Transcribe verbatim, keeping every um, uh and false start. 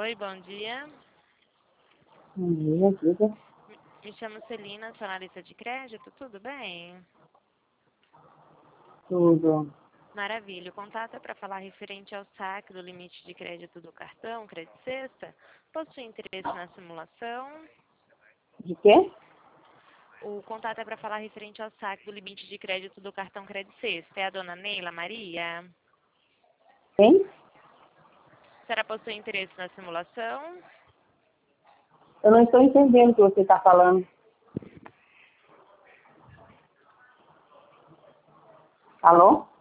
Oi, bom dia. Bom dia, diga. Me chamo Celina, sou analista de crédito, tudo bem? Tudo. Maravilha. O contato é para falar referente ao saque do limite de crédito do cartão Crédito Sexta. Possui interesse na simulação? De quê? O contato é para falar referente ao saque do limite de crédito do cartão Crédito Sexta. É a dona Neila Maria? Quem? A senhora possui interesse na simulação? Eu não estou entendendo o que você está falando. Alô?